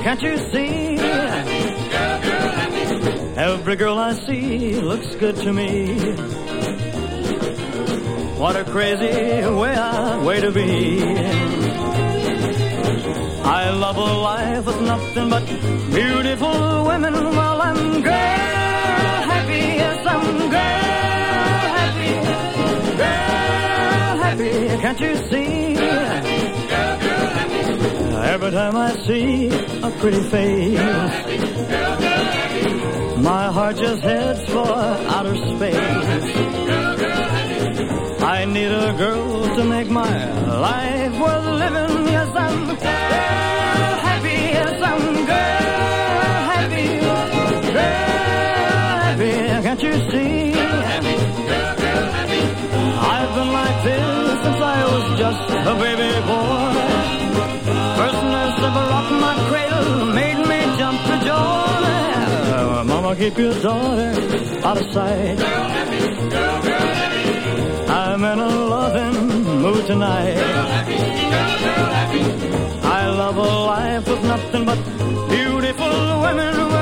can't you see? Every girl I see looks good to me. What a crazy way to be. I love a life with nothing but beautiful women. Well, I'm girl happy, yes, I'm girl happy. Girl happy, can't you see? Every time I see a pretty face, my heart just heads for outer space. I need a girl to make my life worth living. Yes, I'm girl happy. Yes, I'm girl happy. Girl happy, can't you see? I've been like this since I was just a baby boy. First nurse ever rocked my cradle, made me jump for joy. Mama, keep your daughter out of sight. I'm in a loving mood tonight. I love a life with nothing but beautiful women.